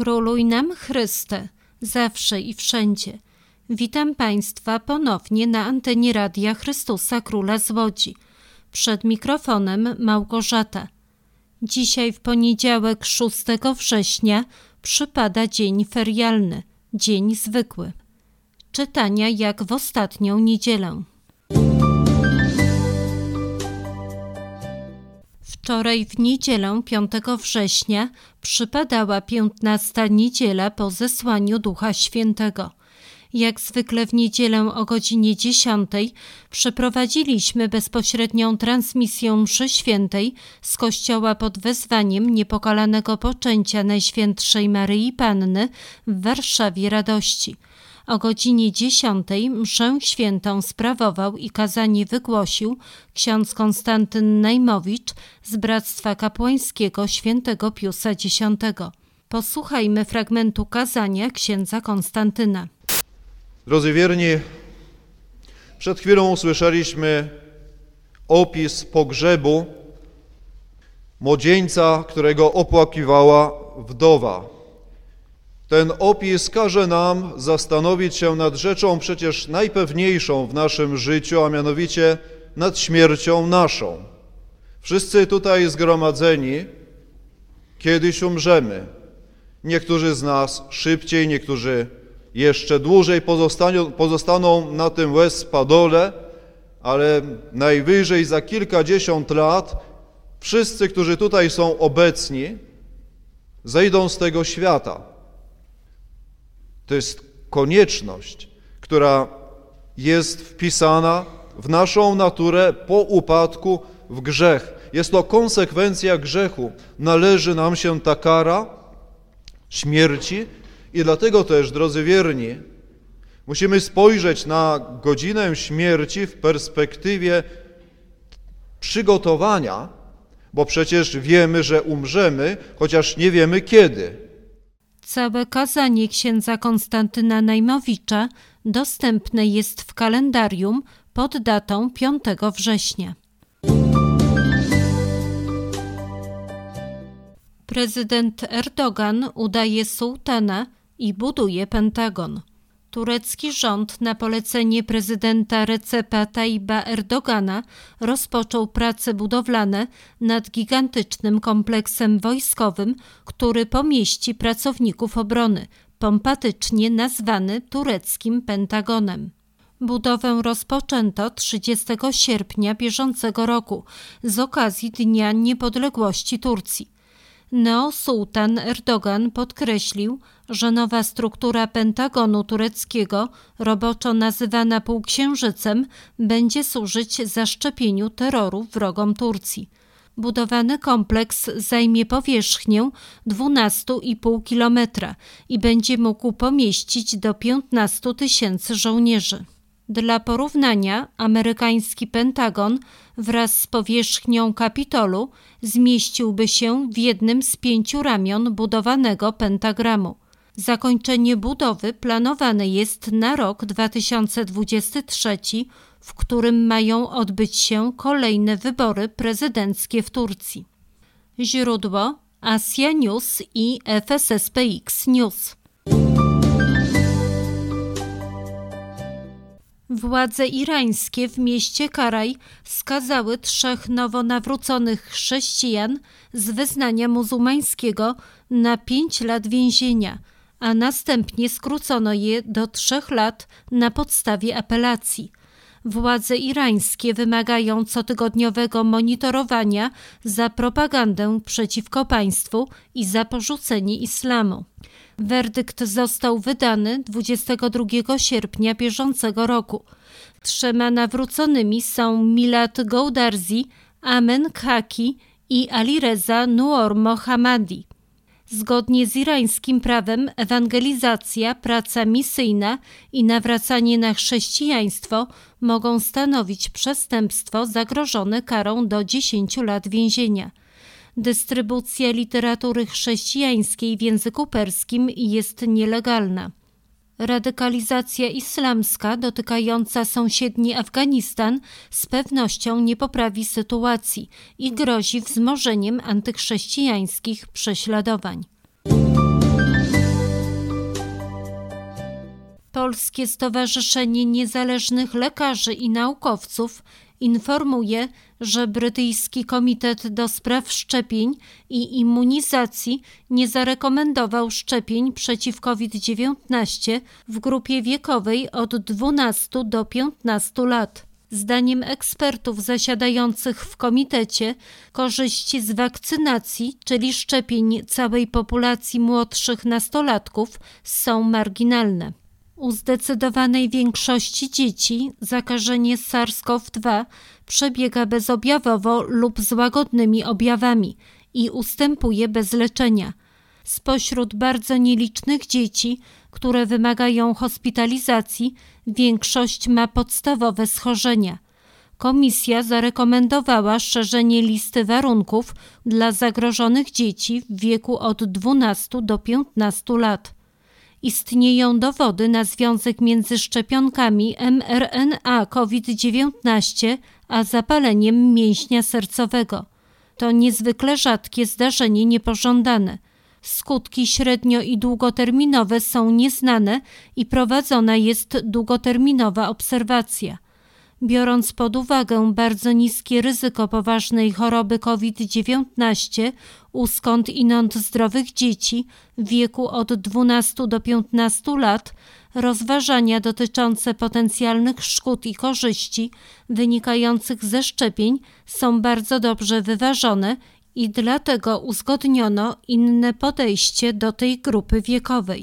Króluj nam Chryste, zawsze i wszędzie. Witam Państwa ponownie na antenie Radia Chrystusa Króla z Łodzi. Przed mikrofonem Małgorzata. Dzisiaj w poniedziałek 6 września przypada dzień ferialny, dzień zwykły. Czytania jak w ostatnią niedzielę. Wczoraj w niedzielę 5 września przypadała 15. niedziela po zesłaniu Ducha Świętego. Jak zwykle w niedzielę o godzinie 10 przeprowadziliśmy bezpośrednią transmisję mszy świętej z kościoła pod wezwaniem Niepokalanego Poczęcia Najświętszej Maryi Panny w Warszawie Radości. O godzinie 10 mszę świętą sprawował i kazanie wygłosił ksiądz Konstantyn Najmowicz z Bractwa Kapłańskiego Świętego Piusa X. Posłuchajmy fragmentu kazania księdza Konstantyna. Drodzy wierni, przed chwilą usłyszeliśmy opis pogrzebu młodzieńca, którego opłakiwała wdowa. Ten opis każe nam zastanowić się nad rzeczą przecież najpewniejszą w naszym życiu, a mianowicie nad śmiercią naszą. Wszyscy tutaj zgromadzeni kiedyś umrzemy. Niektórzy z nas szybciej, niektórzy jeszcze dłużej pozostaną na tym łez spadole, ale najwyżej za kilkadziesiąt lat wszyscy, którzy tutaj są obecni, zejdą z tego świata. To jest konieczność, która jest wpisana w naszą naturę po upadku w grzech. Jest to konsekwencja grzechu. Należy nam się ta kara śmierci i dlatego też, drodzy wierni, musimy spojrzeć na godzinę śmierci w perspektywie przygotowania, bo przecież wiemy, że umrzemy, chociaż nie wiemy kiedy. Całe kazanie księdza Konstantyna Najmowicza dostępne jest w kalendarium pod datą 5 września. Prezydent Erdogan udaje sułtana i buduje Pentagon. Turecki rząd na polecenie prezydenta Recepa Tayyipa Erdogana rozpoczął prace budowlane nad gigantycznym kompleksem wojskowym, który pomieści pracowników obrony, pompatycznie nazwany tureckim Pentagonem. Budowę rozpoczęto 30 sierpnia bieżącego roku z okazji Dnia Niepodległości Turcji. Neosułtan Erdogan podkreślił, że nowa struktura Pentagonu tureckiego, roboczo nazywana półksiężycem, będzie służyć zaszczepieniu terroru wrogom Turcji. Budowany kompleks zajmie powierzchnię 12,5 kilometra i będzie mógł pomieścić do 15 000 żołnierzy. Dla porównania, amerykański Pentagon wraz z powierzchnią Kapitolu zmieściłby się w jednym z 5 ramion budowanego pentagramu. Zakończenie budowy planowane jest na rok 2023, w którym mają odbyć się kolejne wybory prezydenckie w Turcji. Źródło: Asia News i FSSPX News. Władze irańskie w mieście Karaj skazały 3 nowonawróconych chrześcijan z wyznania muzułmańskiego na 5 lat więzienia, a następnie skrócono je do 3 lat na podstawie apelacji. Władze irańskie wymagają cotygodniowego monitorowania za propagandę przeciwko państwu i za porzucenie islamu. Werdykt został wydany 22 sierpnia bieżącego roku. 3 nawróconymi są Milad Goudarzi, Amen Khaki i Alireza Noor Mohammadi. Zgodnie z irańskim prawem ewangelizacja, praca misyjna i nawracanie na chrześcijaństwo mogą stanowić przestępstwo zagrożone karą do 10 lat więzienia. Dystrybucja literatury chrześcijańskiej w języku perskim jest nielegalna. Radykalizacja islamska dotykająca sąsiedni Afganistan z pewnością nie poprawi sytuacji i grozi wzmożeniem antychrześcijańskich prześladowań. Polskie Stowarzyszenie Niezależnych Lekarzy i Naukowców informuje, że Brytyjski Komitet do Spraw Szczepień i Immunizacji nie zarekomendował szczepień przeciw COVID-19 w grupie wiekowej od 12 do 15 lat. Zdaniem ekspertów zasiadających w komitecie korzyści z wakcynacji, czyli szczepień całej populacji młodszych nastolatków, są marginalne. U zdecydowanej większości dzieci zakażenie SARS-CoV-2 przebiega bezobjawowo lub z łagodnymi objawami i ustępuje bez leczenia. Spośród bardzo nielicznych dzieci, które wymagają hospitalizacji, większość ma podstawowe schorzenia. Komisja zarekomendowała szerzenie listy warunków dla zagrożonych dzieci w wieku od 12 do 15 lat. Istnieją dowody na związek między szczepionkami mRNA COVID-19 a zapaleniem mięśnia sercowego. To niezwykle rzadkie zdarzenie niepożądane. Skutki średnio- i długoterminowe są nieznane i prowadzona jest długoterminowa obserwacja. Biorąc pod uwagę bardzo niskie ryzyko poważnej choroby COVID-19 u skądinąd zdrowych dzieci w wieku od 12 do 15 lat, rozważania dotyczące potencjalnych szkód i korzyści wynikających ze szczepień są bardzo dobrze wyważone i dlatego uzgodniono inne podejście do tej grupy wiekowej.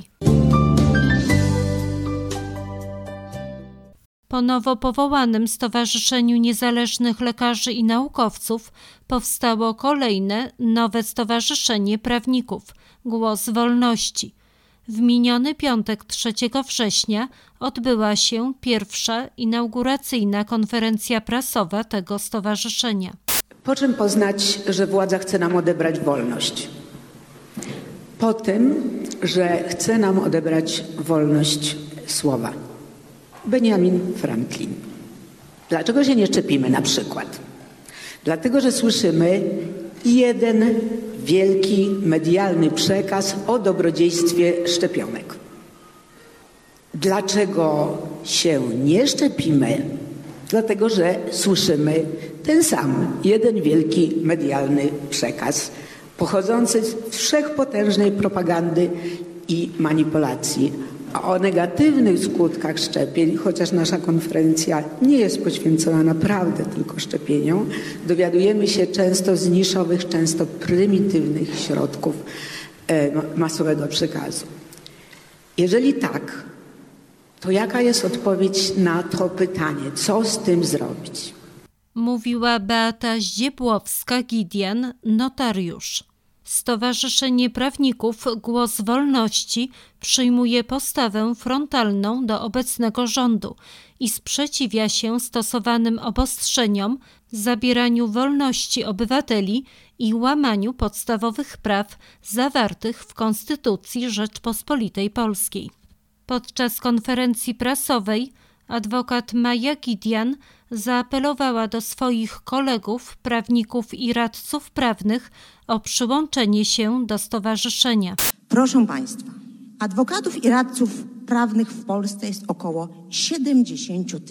Po nowo powołanym Stowarzyszeniu Niezależnych Lekarzy i Naukowców powstało kolejne, nowe Stowarzyszenie Prawników – Głos Wolności. W miniony piątek 3 września odbyła się pierwsza inauguracyjna konferencja prasowa tego stowarzyszenia. Po czym poznać, że władza chce nam odebrać wolność? Po tym, że chce nam odebrać wolność słowa. Benjamin Franklin. Dlaczego się nie szczepimy na przykład? Dlatego, że słyszymy jeden wielki medialny przekaz o dobrodziejstwie szczepionek. Dlaczego się nie szczepimy? Dlatego, że słyszymy ten sam jeden wielki medialny przekaz pochodzący z wszechpotężnej propagandy i manipulacji. A o negatywnych skutkach szczepień, chociaż nasza konferencja nie jest poświęcona naprawdę tylko szczepieniom, dowiadujemy się często z niszowych, często prymitywnych środków masowego przekazu. Jeżeli tak, to jaka jest odpowiedź na to pytanie? Co z tym zrobić? Mówiła Beata Zdziebłowska-Gidian, notariusz. Stowarzyszenie Prawników Głos Wolności przyjmuje postawę frontalną do obecnego rządu i sprzeciwia się stosowanym obostrzeniom, zabieraniu wolności obywateli i łamaniu podstawowych praw zawartych w Konstytucji Rzeczpospolitej Polskiej. Podczas konferencji prasowej adwokat Maja Gidian zaapelowała do swoich kolegów, prawników i radców prawnych o przyłączenie się do stowarzyszenia. Proszę Państwa, adwokatów i radców prawnych w Polsce jest około 70 000.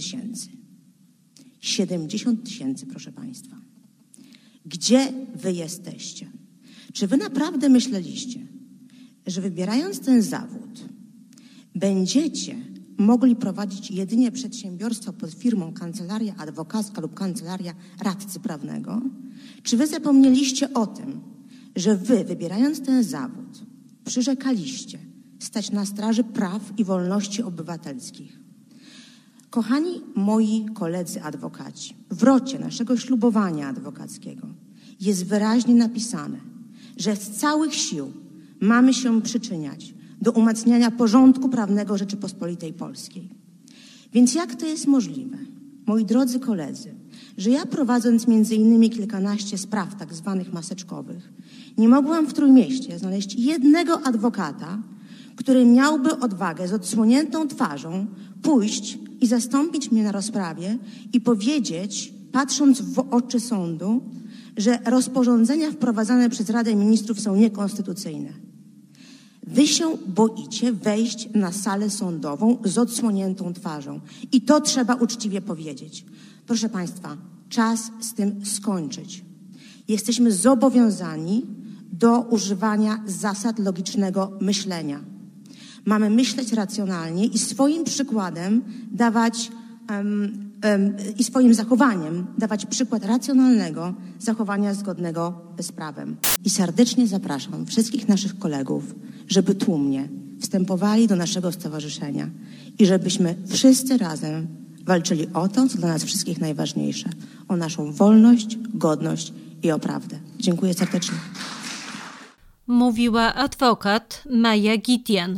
70 000, proszę Państwa. Gdzie Wy jesteście? Czy Wy naprawdę myśleliście, że wybierając ten zawód będziecie mogli prowadzić jedynie przedsiębiorstwo pod firmą kancelaria adwokacka lub kancelaria radcy prawnego? Czy Wy zapomnieliście o tym, że Wy, wybierając ten zawód, przyrzekaliście stać na straży praw i wolności obywatelskich? Kochani moi koledzy adwokaci, w rocie naszego ślubowania adwokackiego jest wyraźnie napisane, że z całych sił mamy się przyczyniać do umacniania porządku prawnego Rzeczypospolitej Polskiej. Więc jak to jest możliwe, moi drodzy koledzy, że ja prowadząc między innymi kilkanaście spraw tak zwanych maseczkowych, nie mogłam w Trójmieście znaleźć jednego adwokata, który miałby odwagę z odsłoniętą twarzą pójść i zastąpić mnie na rozprawie i powiedzieć, patrząc w oczy sądu, że rozporządzenia wprowadzane przez Radę Ministrów są niekonstytucyjne. Wy się boicie wejść na salę sądową z odsłoniętą twarzą. I to trzeba uczciwie powiedzieć. Proszę Państwa, czas z tym skończyć. Jesteśmy zobowiązani do używania zasad logicznego myślenia. Mamy myśleć racjonalnie i swoim przykładem dawać i swoim zachowaniem dawać przykład racjonalnego zachowania zgodnego z prawem. I serdecznie zapraszam wszystkich naszych kolegów, żeby tłumnie wstępowali do naszego stowarzyszenia i żebyśmy wszyscy razem walczyli o to, co dla nas wszystkich najważniejsze, o naszą wolność, godność i o prawdę. Dziękuję serdecznie. Mówiła adwokat Maja Gidian.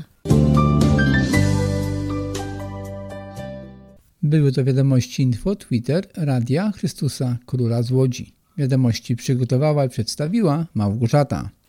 Były to wiadomości Info, Twitter, Radia Chrystusa Króla z Łodzi. Wiadomości przygotowała i przedstawiła Małgorzata.